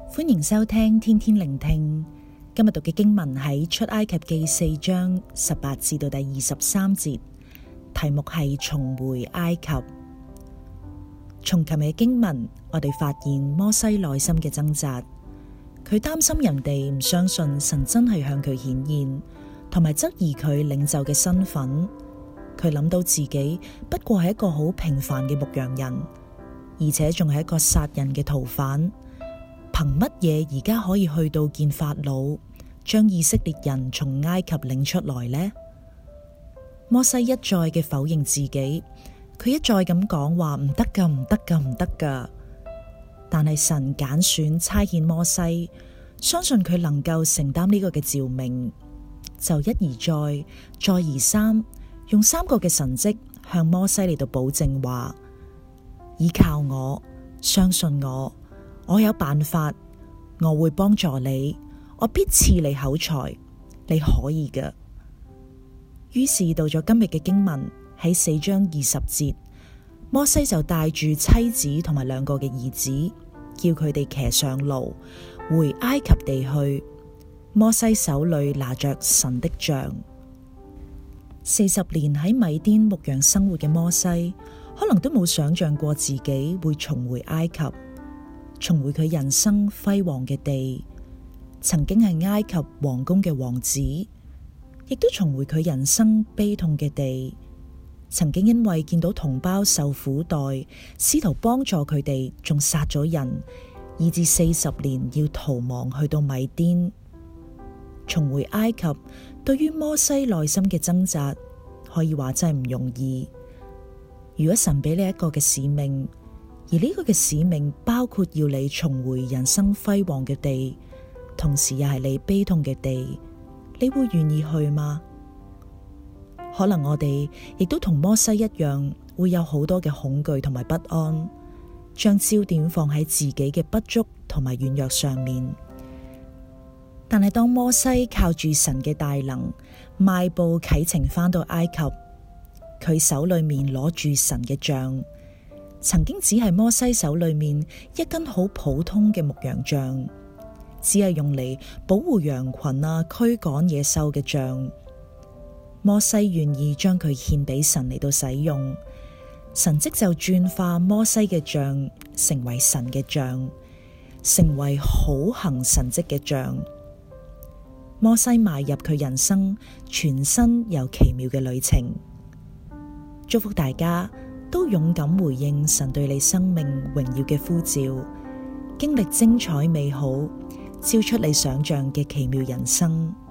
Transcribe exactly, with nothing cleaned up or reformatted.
歡迎收聽天天聆聽。今日讀嘅經文喺出埃及記四章十八至到第二十三節，題目係重回埃及。從琴日嘅經文，我哋發現摩西內心嘅掙扎，佢擔心人哋唔相信神真係向佢顯現，同埋質疑佢領袖嘅身份。佢諗到自己不過係一個好平凡嘅牧羊人，而且仲係一個殺人嘅逃犯。憑乜嘢而家可以去到見法老，將以色列人從埃及領出來呢？摩西一再嘅否認自己，佢一再咁講話唔得噶，唔得噶，唔得噶。但係神揀選差遣摩西，相信佢能夠承擔呢個嘅召命，就一而再，再而三，用三個嘅神蹟向摩西嚟到保證話：依靠我，相信我。我有辦法，我會幫助你，我必賜你口才，你可以嘅。於是到咗今日嘅經文喺四章二十節，摩西就帶住妻子同埋兩個嘅兒子，叫佢哋騎上驢回埃及地去。摩西手裏拿着神的杖。四十年喺米甸牧羊生活嘅摩西，可能都冇想象過自己會重回埃及。重回佢人生輝煌嘅地，曾經係埃及皇宮嘅王子，亦都重回佢人生悲痛嘅地，曾經因為見到同胞受苦待，試圖幫助佢哋，仲殺咗人，以至四十年要逃亡去到米甸。重回埃及，對於摩西內心嘅掙扎，可以話真係唔容易。如果神俾你一個嘅使命，而呢個嘅使命包括要你重回人生輝煌嘅地，同時又係你悲痛嘅地，你會願意去嗎？可能我哋亦都同摩西一樣，會有好多嘅恐懼同埋不安，將焦點放喺自己嘅不足同埋軟弱上面。但係當摩西靠住神嘅大能，邁步啟程返到埃及，佢手裏面攞住神嘅杖。曾經只係摩西手裏面一根好普通嘅牧羊杖，只係用嚟保護羊群啊、驅趕野獸嘅杖。摩西願意將佢獻俾神嚟到使用，神蹟就轉化摩西嘅杖成為神嘅杖，成為好行神蹟嘅杖。摩西邁入佢人生全新又奇妙嘅旅程。祝福大家都勇敢回應神對你生命榮耀嘅呼召，經歷精彩美好，超出你想象嘅奇妙人生。